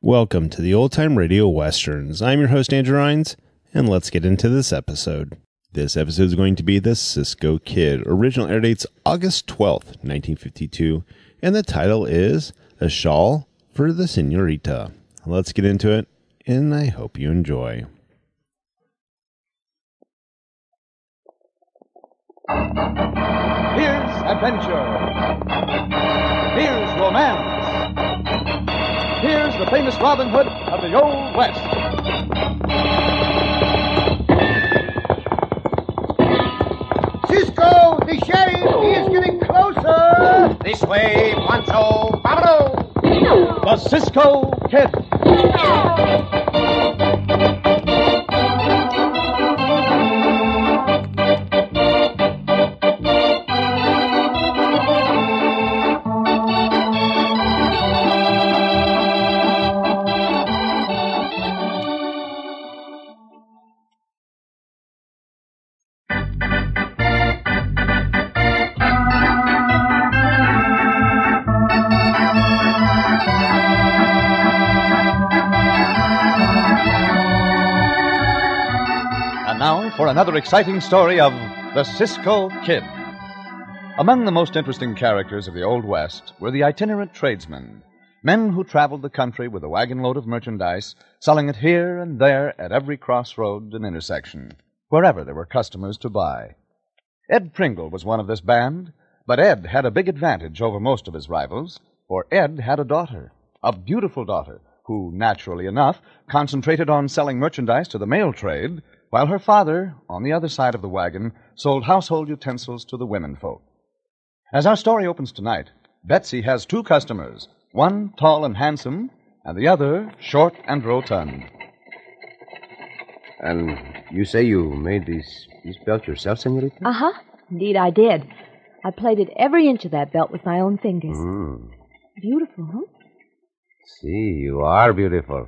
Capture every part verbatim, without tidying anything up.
Welcome to the Old Time Radio Westerns. I'm your host, Andrew Rines, and let's get into this episode. This episode is going to be The Cisco Kid. Original air dates August twelfth, nineteen fifty-two, and the title is A Shawl for the Senorita. Let's get into it, and I hope you enjoy. Here's adventure. Here's romance. Here's the famous Robin Hood of the Old West. Cisco, the sheriff, he is getting closer. This way, Pancho. Vámonos! The Cisco Kid. Now for another exciting story of The Cisco Kid. Among the most interesting characters of the Old West were the itinerant tradesmen, men who traveled the country with a wagon load of merchandise, selling it here and there at every crossroad and intersection, wherever there were customers to buy. Ed Pringle was one of this band, but Ed had a big advantage over most of his rivals, for Ed had a daughter, a beautiful daughter, who, naturally enough, concentrated on selling merchandise to the mail trade, while her father, on the other side of the wagon, sold household utensils to the women folk. As our story opens tonight, Betsy has two customers, one tall and handsome, and the other short and rotund. And you say you made these, this belt yourself, senorita? Uh-huh. Indeed, I did. I plated every inch of that belt with my own fingers. Mm. Beautiful, huh? See, you are beautiful.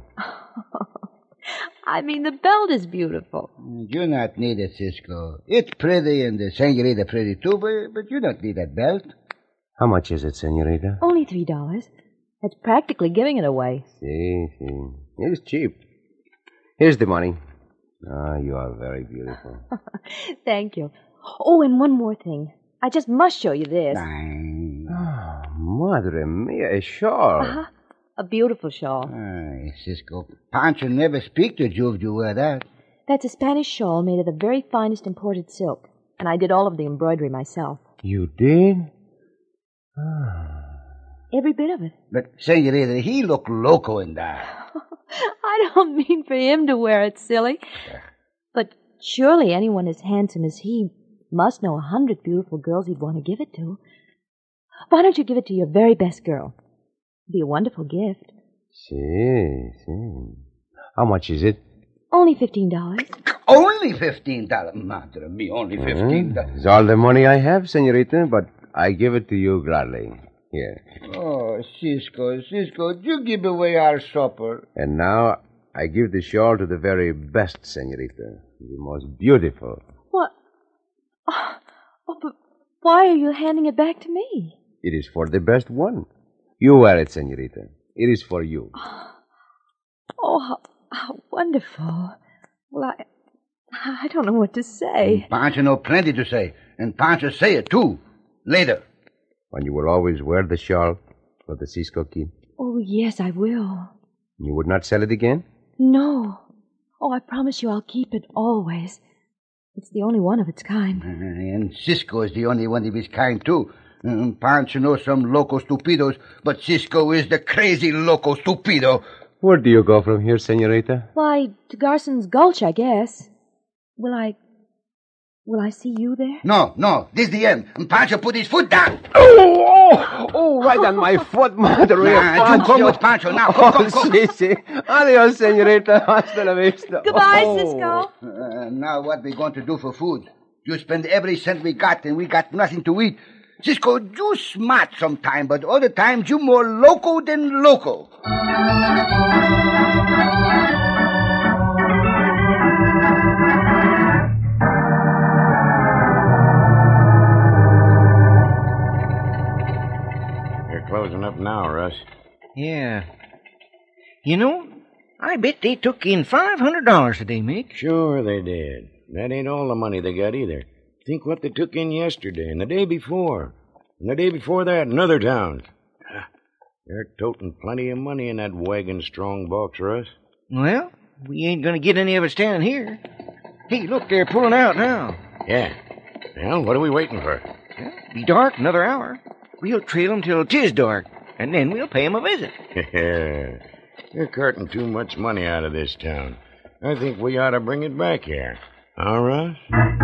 I mean, the belt is beautiful. You not need it, Cisco. It's pretty and the senorita pretty too, but, but you don't need that belt. How much is it, senorita? Only three dollars. That's practically giving it away. See, see. It is cheap. Here's the money. Ah, you are very beautiful. Thank you. Oh, and one more thing. I just must show you this. Ah, madre mia, a shawl. Uh-huh. A beautiful shawl. Ay, Cisco, Pancho never speak to you if you wear that. That's a Spanish shawl made of the very finest imported silk, and I did all of the embroidery myself. You did? Ah. Every bit of it. But, senorita, he look loco in that. I don't mean for him to wear it, silly. But surely anyone as handsome as he must know a hundred beautiful girls he'd want to give it to. Why don't you give it to your very best girl? It'd be a wonderful gift. See, see. How much is it? Only fifteen dollars. Only fifteen dollars? Madre me, only fifteen dollars. Uh, it's all the money I have, senorita, but I give it to you gladly. Here. Oh, Cisco, Cisco, you give away our supper. And now I give the shawl to the very best, senorita. The most beautiful. What? Oh, oh, but why are you handing it back to me? It is for the best one. You wear it, senorita. It is for you. Oh, how, how wonderful. Well, I, I don't know what to say. And Pancho know plenty to say. And Pancho say it, too. Later. And you will always wear the shawl for the Cisco Kid? Oh, yes, I will. You would not sell it again? No. Oh, I promise you I'll keep it always. It's the only one of its kind. Uh, and Cisco is the only one of his kind, too. Um, Pancho knows some loco stupidos, but Cisco is the crazy loco stupido. Where do you go from here, senorita? Why, to Garson's Gulch, I guess. Will I... Will I see you there? No, no, this is the end. And Pancho put his foot down. Oh, oh, oh, right on my foot, madre. Nah, you come with Pancho now. Come, come, come. Oh, si, si. Adios, senorita. Hasta la vista. Goodbye, oh. Cisco. Uh, now what we going to do for food? You spend every cent we got, and we got nothing to eat. Cisco, you smart sometime, but other times you more loco than loco. You're closing up now, Russ. Yeah. You know, I bet they took in five hundred dollars today, Mick. Sure they did. That ain't all the money they got either. Think what they took in yesterday and the day before. And the day before that in other towns. They're toting plenty of money in that wagon strong box, Russ. Well, we ain't gonna get any of it standing here. Hey, look, they're pulling out now. Yeah. Well, what are we waiting for? Well, be dark another hour. We'll trail them till 'tis dark, and then we'll pay them a visit. They're carting too much money out of this town. I think we ought to bring it back here. Huh, Russ?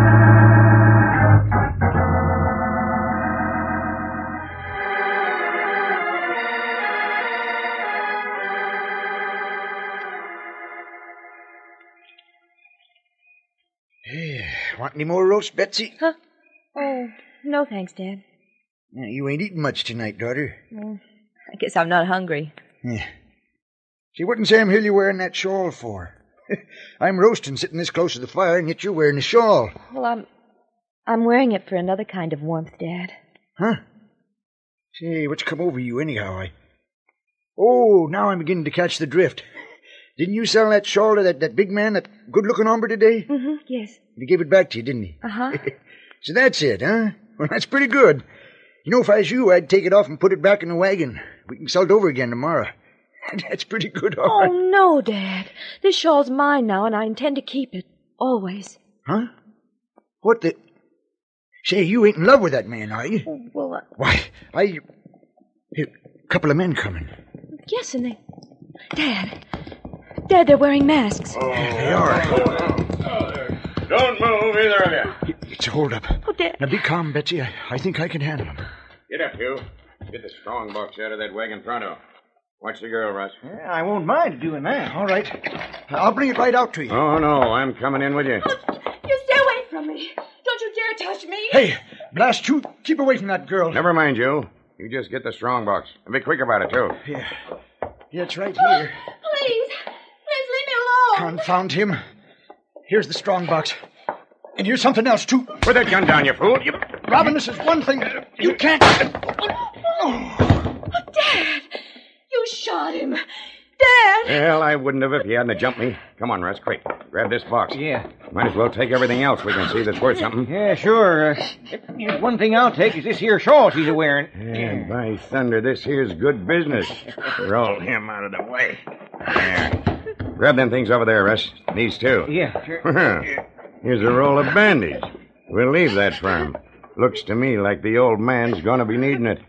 Hey, want any more roast, Betsy? Huh? Oh, no thanks, Dad. Yeah, you ain't eating much tonight, daughter. Well, I guess I'm not hungry. Yeah. See, what in Sam Hill you wearing that shawl for? I'm roasting sitting this close to the fire, and yet you're wearing a shawl. Well, I'm... I'm wearing it for another kind of warmth, Dad. Huh? Say, what's come over you anyhow? I... Oh, now I'm beginning to catch the drift. Didn't you sell that shawl to that, that big man, that good-looking hombre today? Mm-hmm, yes. He gave it back to you, didn't he? Uh-huh. So that's it, huh? Well, that's pretty good. You know, if I was you, I'd take it off and put it back in the wagon. We can sell it over again tomorrow. That's pretty good, all Oh, right. no, Dad. This shawl's mine now, and I intend to keep it. Always. Huh? What the... Say, you ain't in love with that man, are you? Oh, well, uh... Why, I... A couple of men coming. Yes, and they... Dad. Dad, they're wearing masks. Oh, They are. Don't move, either of you. It's a hold-up. Oh, Dad. Now, be calm, Betsy. I, I think I can handle him. Get up, Hugh. Get the strong box out of that wagon pronto. Watch the girl, Russ. Yeah, I won't mind doing that. All right. I'll bring it right out to you. Oh, no, I'm coming in with you. You stay away from me. Don't you dare touch me. Hey, blast you. Keep away from that girl. Never mind you. You just get the strong box. And be quick about it, too. Yeah. Yeah, it's right here. Please. Please leave me alone. Confound him. Here's the strong box. And here's something else, too. Put that gun down, you fool. You... Robin, this is one thing. You can't... Oh, Dad. You shot him. Dad. Well, I wouldn't have if you hadn't jumped me. Come on, Russ, quick. Grab this box. Yeah. Might as well take everything else we can see that's worth something. Yeah, sure. Uh, there's one thing I'll take is this here shawl she's a-wearing. And by thunder, this here's good business. Roll him out of the way. There. Grab them things over there, Russ. These two. Yeah, sure. Here's a roll of bandage. We'll leave that for him. Looks to me like the old man's going to be needing it.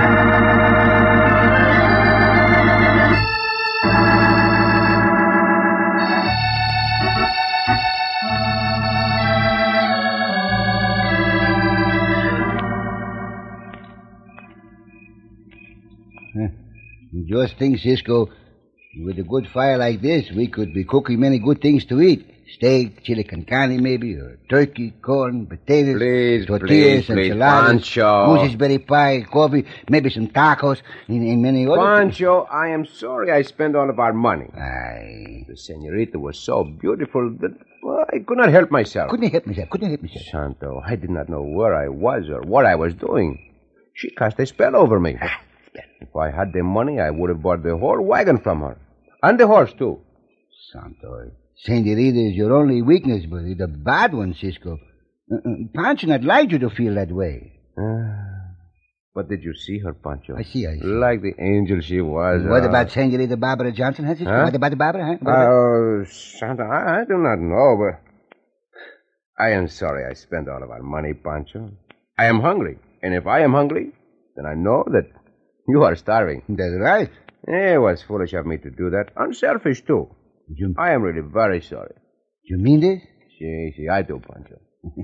Just think, Cisco, with a good fire like this, we could be cooking many good things to eat. Steak, chili con carne maybe, or turkey, corn, potatoes, Please, tortillas, please, please, enchiladas, Pancho. gooseberry pie, coffee, maybe some tacos, and, and many other Pancho, I am sorry I spent all of our money. things. Aye. The senorita was so beautiful that well, I could not help myself. Couldn't help myself, couldn't help myself. Santo, I did not know where I was or what I was doing. She cast a spell over me. If I had the money, I would have bought the whole wagon from her. And the horse, too. Santo, senorita is your only weakness, but it's a bad one, Cisco. Uh-uh. Pancho not like you to feel that way. Uh, but did you see her, Pancho? I see, I see. Like the angel she was. What uh, about Senorita Barbara Johnson, huh, Cisco? Huh? What about Barbara, huh? What about- Uh, Santa, I, I do not know, but I am sorry I spent all of our money, Pancho. I am hungry, and if I am hungry, then I know that you are starving. That's right. It was foolish of me to do that. Unselfish, too. You, I am really very sorry. you mean this? See, see, I do, Pancho.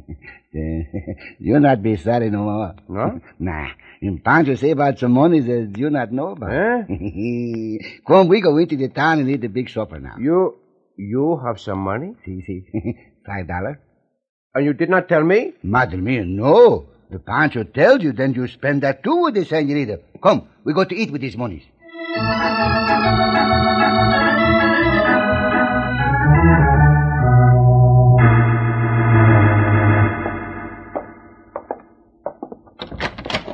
You not be sorry no more. No? Nah. And Pancho say about some money that you not know about. Eh? Come, we go into the town and eat the big supper now. You, you have some money? See, see. Five dollars? And you did not tell me? Madre mia, no. If Pancho tells you, then you spend that too with the senorita. Come, we go to eat with these monies.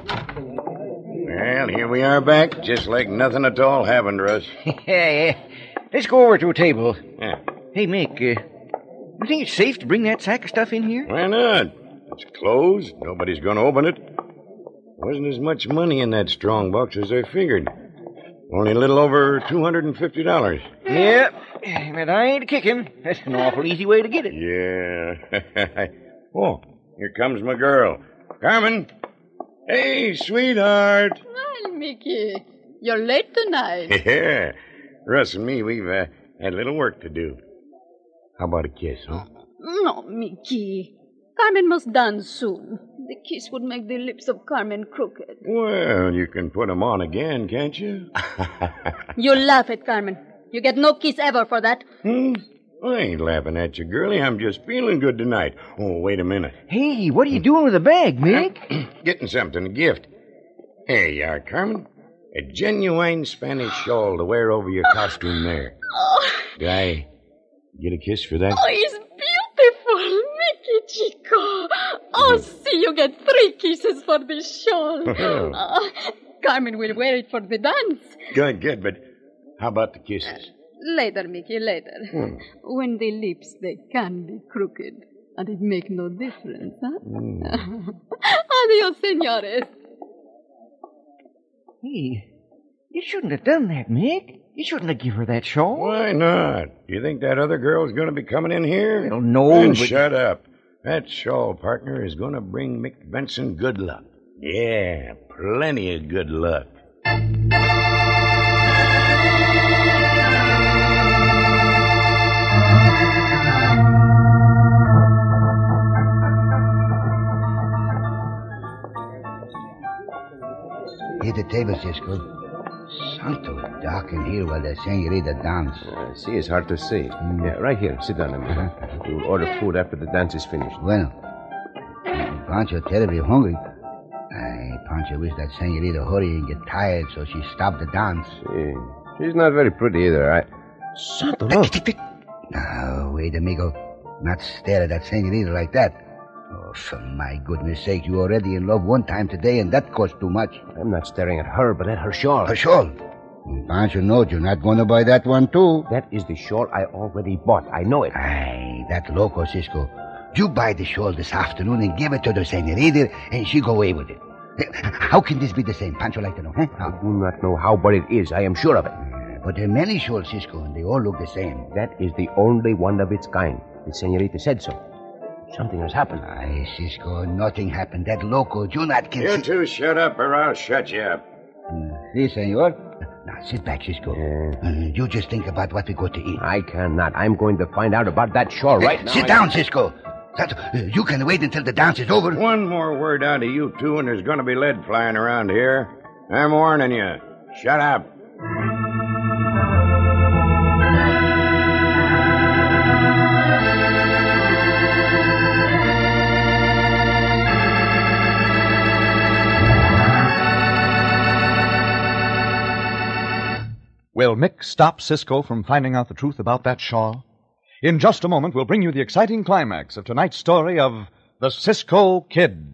Well, here we are back, just like nothing at all happened to us. Yeah, let's go over to a table. Yeah. Hey, Mick, uh, you think it's safe to bring that sack of stuff in here? Why not? It's closed. Nobody's going to open it. Wasn't as much money in that strong box as I figured. Only a little over two hundred fifty dollars. Yeah, but I ain't kicking. That's an awful easy way to get it. Yeah. Oh, here comes my girl. Carmen. Hey, sweetheart. Well, Mickey, you're late tonight. Yeah. Russ and me, we've uh, had a little work to do. How about a kiss, huh? No, Mickey. Carmen must dance soon. The kiss would make the lips of Carmen crooked. Well, you can put 'em on again, can't you? You laugh at Carmen. You get no kiss ever for that. Hmm? I ain't laughing at you, girlie. I'm just feeling good tonight. Oh, wait a minute. Hey, what are you doing with the bag, Mick? Getting something, a gift. Here you are, Carmen. A genuine Spanish shawl to wear over your costume there. Oh, Did I get a kiss for that? oh it's beautiful, Mickey Chico. Oh, see, you get three kisses for this shawl. Uh, Carmen will wear it for the dance. Good, good, but how about the kisses? Later, Mickey, later. Hmm. When the lips, they can be crooked. And it make no difference, huh? Mm. Adios, senores. Hey, you shouldn't have done that, Mick. You shouldn't have given her that shawl. Why not? Do you think that other girl's going to be coming in here? Well, no, Then but... shut up. That shawl partner is going to bring Mick Benson good luck. Yeah, plenty of good luck. Hit the table, Cisco. Santo, dark in here while the senorita dance. Uh, see, it's hard to see. Mm. Yeah, right here. Sit down, amigo. We'll order food after the dance is finished. Bueno. Pancho terribly hungry. Ay, Pancho wish that senorita hurry and get tired so she stop the dance. See, she's not very pretty either. I... Santo, look. Now, wait, amigo. Not stare at that senorita like that. Oh, for my goodness sake, you already in love one time today, and that cost too much. I'm not staring at her, but at her shawl. Her shawl? Pancho knows you're not going to buy that one, too. That is the shawl I already bought. I know it. Aye, that loco, Cisco. You buy the shawl this afternoon and give it to the senorita, and she go away with it. How can this be the same? Pancho like to know, huh? I do not know how, but it is. I am sure of it. But there are many shawls, Cisco, and they all look the same. That is the only one of its kind. The senorita said so. Something has happened. Aye, Cisco, nothing happened. That loco, you not can You see... two shut up or I'll shut you up. Uh, si, senor. Now, sit back, Cisco. Yeah. Uh, you just think about what we got to eat. I cannot. I'm going to find out about that shawl right Hey, now. Sit I- down, Cisco. That, uh, you can wait until the dance is over. One more word out of you two, and there's going to be lead flying around here. I'm warning you. Shut up. Will Mick stop Cisco from finding out the truth about that shawl? In just a moment, we'll bring you the exciting climax of tonight's story of The Cisco Kid.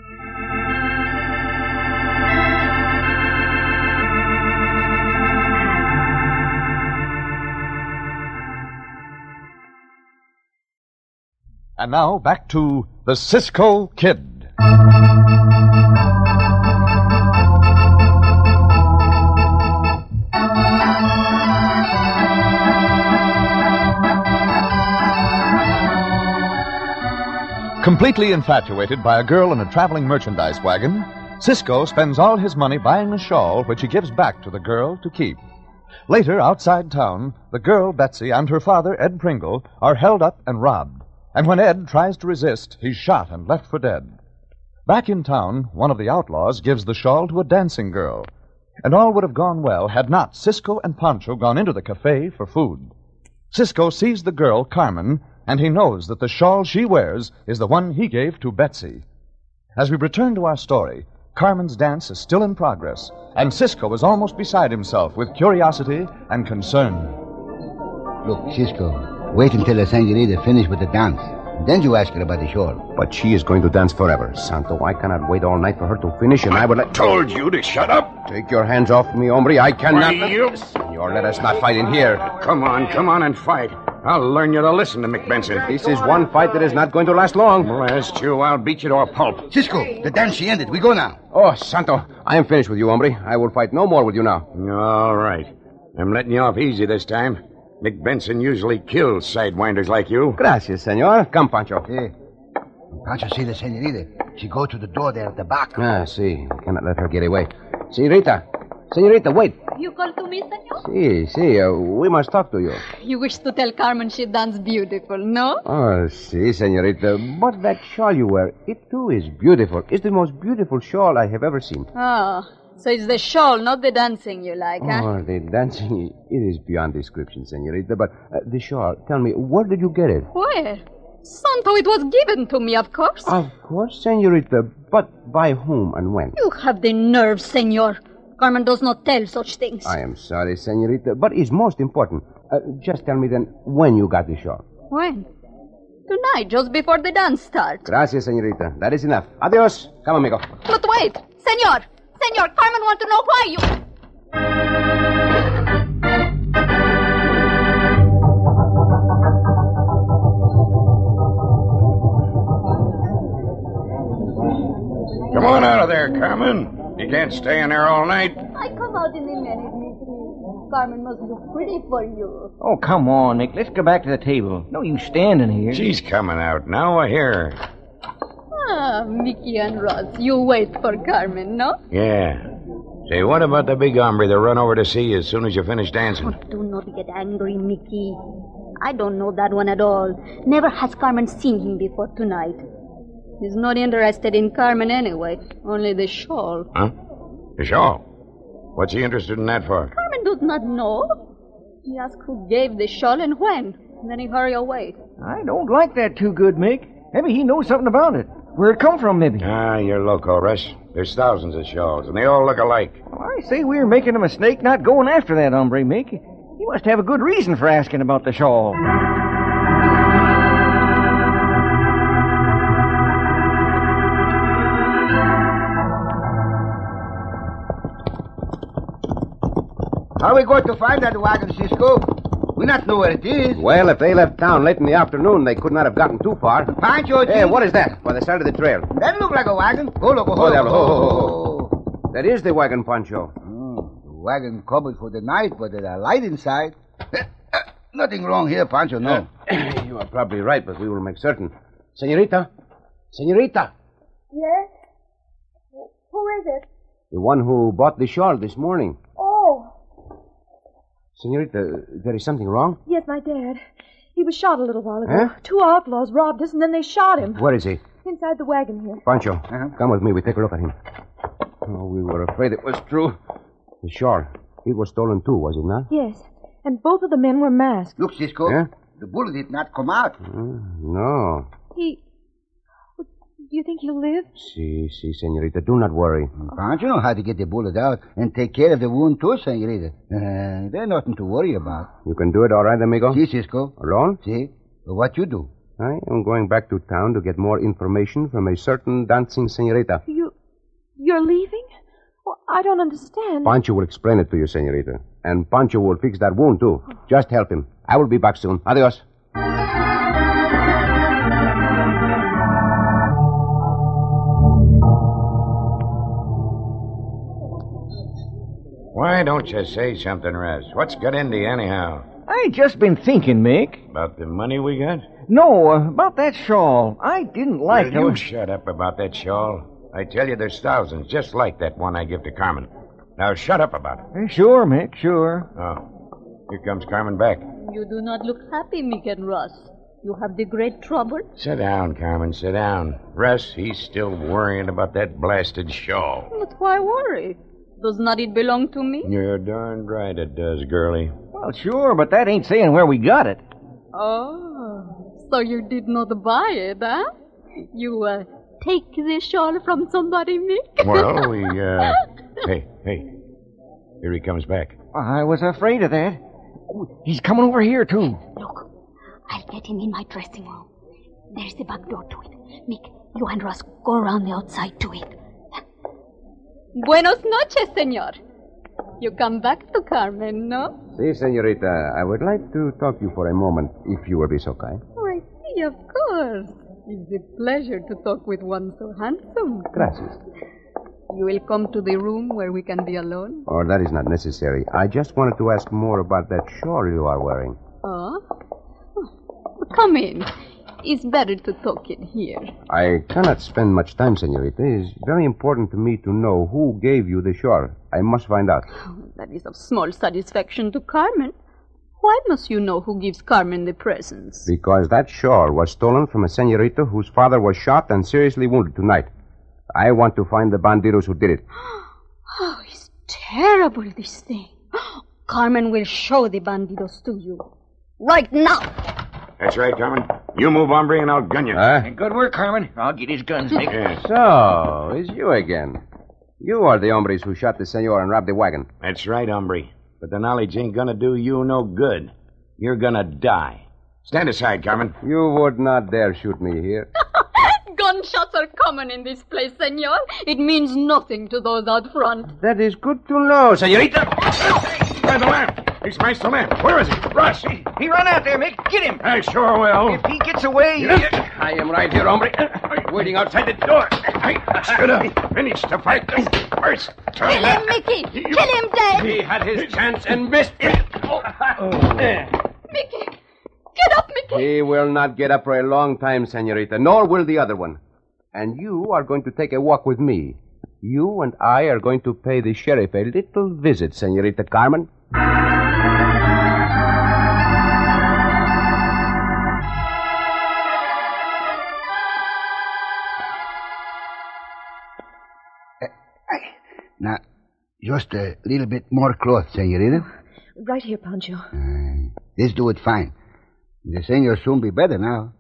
And now, back to The Cisco Kid. Completely infatuated by a girl in a traveling merchandise wagon, Cisco spends all his money buying a shawl which he gives back to the girl to keep. Later, outside town, the girl, Betsy, and her father, Ed Pringle, are held up and robbed. And when Ed tries to resist, he's shot and left for dead. Back in town, one of the outlaws gives the shawl to a dancing girl. And all would have gone well had not Cisco and Pancho gone into the cafe for food. Cisco sees the girl, Carmen, and he knows that the shawl she wears is the one he gave to Betsy. As we return to our story, Carmen's dance is still in progress, and Cisco is almost beside himself with curiosity and concern. Look, Cisco, wait until the senorita finish with the dance. Then you ask her about the shawl. But she is going to dance forever. Santo, I cannot wait all night for her to finish, and I, would like... Told you to shut up. Take your hands off me, hombre. I cannot... You... senor. Let us not fight in here. Come on, come on and fight. I'll learn you to listen to McBenson. This is one fight that is not going to last long. Blast you, I'll beat you to a pulp. Cisco, the dance she ended. We go now. Oh, Santo, I am finished with you, hombre. I will fight no more with you now. All right. I'm letting you off easy this time. McBenson usually kills sidewinders like you. Gracias, senor. Come, Pancho. Yeah. Pancho, see the senorita. She go to the door there at the back. Ah, see. We cannot let her get away. Senorita. Senorita, wait. You call to me, senor? See, see. Uh, we must talk to you. You wish to tell Carmen she dance beautiful, no? Oh, see, senorita. But that shawl you wear, it too is beautiful. It's the most beautiful shawl I have ever seen. Oh, so it's the shawl, not the dancing you like, huh? Oh, the dancing, it is beyond description, senorita. But uh, the shawl, tell me, where did you get it? Where? Santo, it was given to me, of course. Of course, senorita. But by whom and when? You have the nerve, senor. Carmen does not tell such things. I am sorry, senorita, but it's most important. Uh, just tell me then when you got the shawl. When? Tonight, just before the dance starts. Gracias, senorita. That is enough. Adios. Come, amigo. But wait, senor. Senor, Carmen want to know why you... Come on out of there, Carmen. You can't stay in there all night. I come out in a minute, Mister. Carmen must look pretty for you. Oh, come on, Nick. Let's go back to the table. No use standing here. She's coming out now. I hear her. Ah, Mickey and Ross, you wait for Carmen, no? Yeah. Say, what about the big hombre that run over to see you as soon as you finish dancing? Oh, do not get angry, Mickey. I don't know that one at all. Never has Carmen seen him before tonight. He's not interested in Carmen anyway. Only the shawl. Huh? The shawl? What's he interested in that for? Carmen does not know. He asked who gave the shawl and when. And then he hurry away. I don't like that too good, Mick. Maybe he knows something about it. Where it come from, maybe. Ah, you're loco, Russ. There's thousands of shawls, and they all look alike. Well, I say we were making a mistake not going after that hombre, Mick. He must have a good reason for asking about the shawl. How are we going to find that wagon, Cisco? We not know where it is. Well, if they left town late in the afternoon, they could not have gotten too far. Pancho, Hey, what is that? By the side of the trail. That look like a wagon. Go, look, go, Oh, diablo. go. Ho, ho, ho. That is the wagon, Pancho. Oh, the wagon covered for the night, but there's a light inside. Nothing wrong here, Pancho, no. Uh, you are probably right, but we will make certain. Senorita? Senorita? Yes? Who is it? The one who bought the shawl this morning. Oh. Senorita, there is something wrong? Yes, my dad. He was shot a little while ago. Huh? Two outlaws robbed us, and then they shot him. Where is he? Inside the wagon here. Pancho, uh-huh. Come with me. We take a look at him. Oh, we were afraid it was true. The shawl. It was stolen too, was it not? Yes. And both of the men were masked. Look, Cisco. Yeah? The bullet did not come out. Uh, no. He... Do you think he'll live? Si, si, senorita. Do not worry. Pancho know how to get the bullet out and take care of the wound too, senorita. Uh, there's nothing to worry about. You can do it all right, amigo? Si, Cisco. Alone? Si. What you do? I am going back to town to get more information from a certain dancing senorita. You... You're leaving? Well, I don't understand. Pancho will explain it to you, senorita. And Pancho will fix that wound, too. Just help him. I will be back soon. Adios. Why don't you say something, Russ? What's got into you anyhow? I just been thinking, Mick. About the money we got? No, uh, about that shawl. I didn't like Will how... you shut up about that shawl? I tell you, there's thousands just like that one I give to Carmen. Now shut up about it. Uh, sure, Mick, sure. Oh, here comes Carmen back. You do not look happy, Mick and Russ. You have the great trouble? Sit down, Carmen, sit down. Russ, he's still worrying about that blasted shawl. But why worry? Does not it belong to me? You're darned right it does, girlie. Well, sure, but that ain't saying where we got it. Oh, so you did not buy it, huh? You, uh, take the shawl from somebody, Mick? Well, we, uh... hey, hey. Here he comes back. I was afraid of that. Oh, he's coming over here, too. Look, I'll get him in my dressing room. There's the back door to it. Mick, you and Russ go around the outside to it. Buenos noches, senor. You come back to Carmen, no? Si, senorita. I would like to talk to you for a moment, if you will be so kind. Oh, I see, of course. It's a pleasure to talk with one so handsome. Gracias. You will come to the room where we can be alone? Oh, that is not necessary. I just wanted to ask more about that shawl you are wearing. Oh? Come in. It's better to talk in here. I cannot spend much time, senorita. It is very important to me to know who gave you the shawl. I must find out. Oh, that is of small satisfaction to Carmen. Why must you know who gives Carmen the presents? Because that shawl was stolen from a senorita whose father was shot and seriously wounded tonight. I want to find the bandidos who did it. Oh, it's terrible, this thing. Carmen will show the bandidos to you. Right now. That's right, Carmen. You move, hombre, and I'll gun you. Huh? Good work, Carmen. I'll get his guns, Mick. Yes. So, it's you again. You are the hombres who shot the senor and robbed the wagon. That's right, hombre. But the knowledge ain't gonna do you no good. You're gonna die. Stand aside, Carmen. You would not dare shoot me here. Gunshots are common in this place, senor. It means nothing to those out front. That is good to know, senorita. By the lamp. He smashed the lamp. Where is he? Rush. He, he run out there, Mick. Get him. I sure will. If he gets away... I am right here, hombre. Waiting outside the door. I should have finished the fight first. Kill him, Mickey. Kill him, Dad. He had his chance and missed. Mickey. Get up, Mickey. He will not get up for a long time, senorita, nor will the other one. And you are going to take a walk with me. You and I are going to pay the sheriff a little visit, senorita Carmen. Now, just a little bit more cloth, senorita. Right here, Pancho. Uh, this do it fine. The senor soon be better now.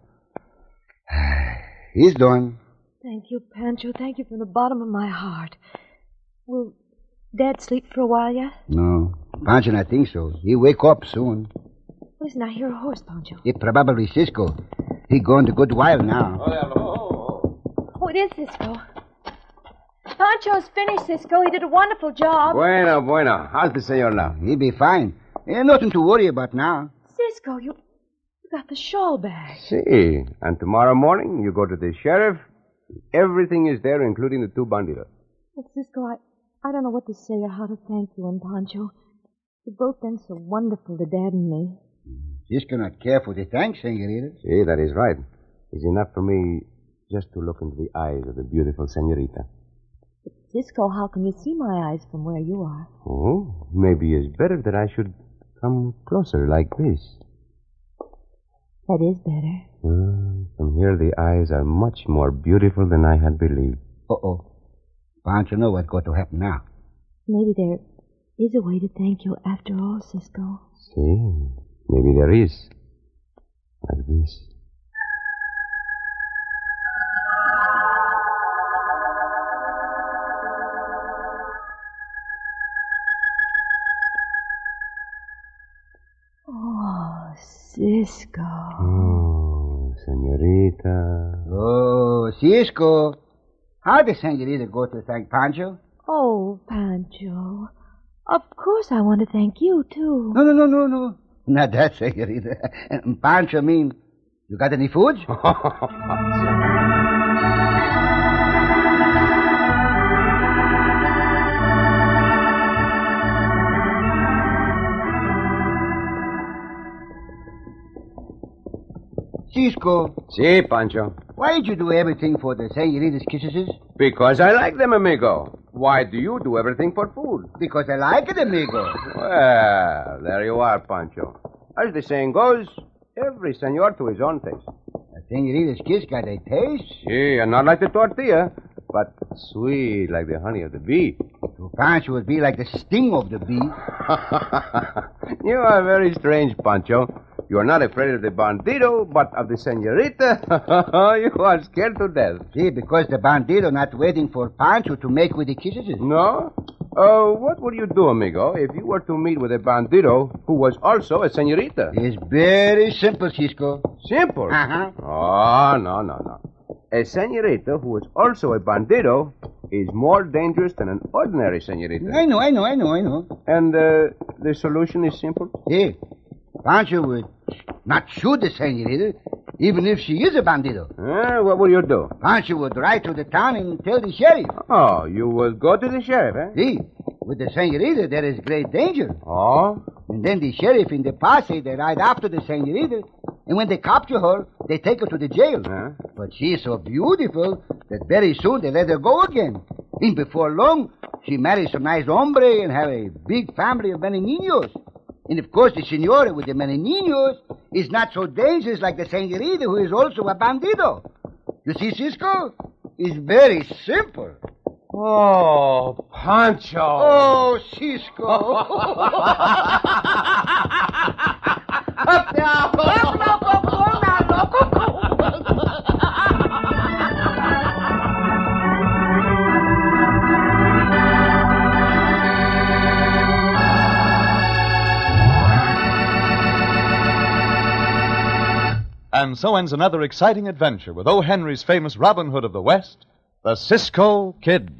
He's done. Thank you, Pancho. Thank you from the bottom of my heart. Will Dad sleep for a while yet? No. Pancho, I think so. He wake up soon. Listen, I hear a horse, Pancho. It probably Cisco. He gone a good while now. Oh, it is Cisco. Pancho's finished, Cisco. He did a wonderful job. Bueno, bueno. How's the senor now? He be fine. Ain't nothing to worry about now. Cisco, you, you got the shawl back. See. And tomorrow morning, you go to the sheriff. Everything is there, including the two bandidos. But, Cisco, I, I don't know what to say or how to thank you and Pancho. You've both been so wonderful to Dad and me. Cisco not careful to thank, senorita. See, that is right. It's enough for me just to look into the eyes of the beautiful senorita. But, Cisco, how can you see my eyes from where you are? Oh, maybe it's better that I should come closer like this. That is better. Mm, from here, the eyes are much more beautiful than I had believed. Uh-oh. Pancho know what's going to happen now. Maybe there is a way to thank you after all, Cisco. See, maybe there is. Like this. Oh, Cisco. Oh, senorita. Oh, Cisco. How the senorita go to thank Pancho? Oh, Pancho. Of course I want to thank you, too. No, no, no, no, no. Not that, senorita. Pancho mean, you got any food? Cisco. Si, Pancho. Why did you do everything for the senorita's kisses? Because I like them, amigo. Why do you do everything for food? Because I like it, amigo. Well, there you are, Pancho. As the saying goes, every senor to his own taste. The senorita's kiss got a taste? Si, and not like the tortilla, but sweet like the honey of the bee. To Pancho would be like the sting of the bee. You are very strange, Pancho. You are not afraid of the bandito, but of the senorita. You are scared to death. See, because the bandito not waiting for Pancho to make with the kisses. No? Oh, uh, what would you do, amigo, if you were to meet with a bandito who was also a senorita? It's very simple, Cisco. Simple? Uh-huh. Oh, no, no, no. A senorita who is also a bandito is more dangerous than an ordinary senorita. I know, I know, I know, I know. And uh, the solution is simple? Here, Pancho would not shoot the senorita, even if she is a bandito. Uh, what will you do? Pancho would ride to the town and tell the sheriff. Oh, you will go to the sheriff, eh? See, with the senorita, there is great danger. Oh? And then the sheriff and the posse, they ride after the senorita. And when they capture her, they take her to the jail. Huh? But she is so beautiful that very soon they let her go again. And before long, she marries some nice hombre and have a big family of many niños. And of course, the senora with the many niños is not so dangerous like the senorita who is also a bandito. You see, Cisco? It's very simple. Oh, Pancho. Oh, Cisco. Up now. Up now, And so ends another exciting adventure with O. Henry's famous Robin Hood of the West, the Cisco Kid.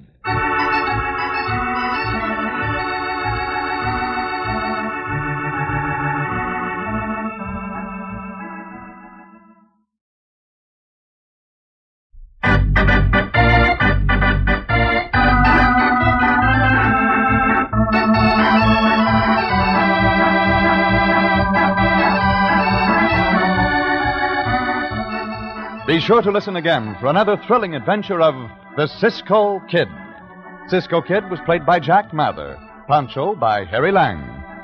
Be sure to listen again for another thrilling adventure of the Cisco Kid. Cisco Kid was played by Jack Mather, Pancho by Harry Lang.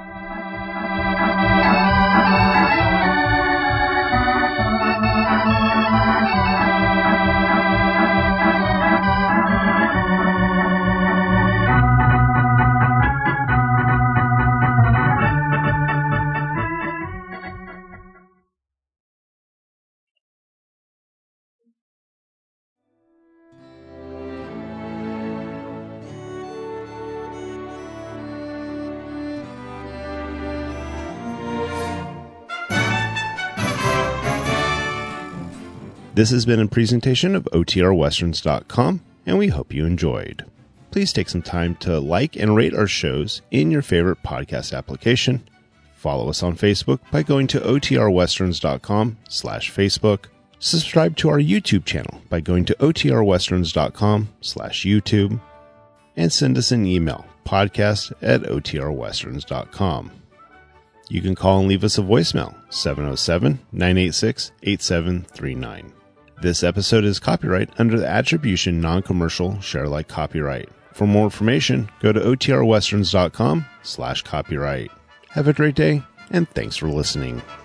This has been a presentation of O T R Westerns dot com, and we hope you enjoyed. Please take some time to like and rate our shows in your favorite podcast application. Follow us on Facebook by going to O T R Westerns dot com slash Facebook. Subscribe to our YouTube channel by going to O T R Westerns dot com slash YouTube. And send us an email, podcast at O T R Westerns dot com. You can call and leave us a voicemail, seven oh seven, nine eight six, eight seven three nine. This episode is copyright under the Attribution Non-Commercial Share-alike copyright. For more information, go to O T R Westerns dot com slash copyright. Have a great day, and thanks for listening.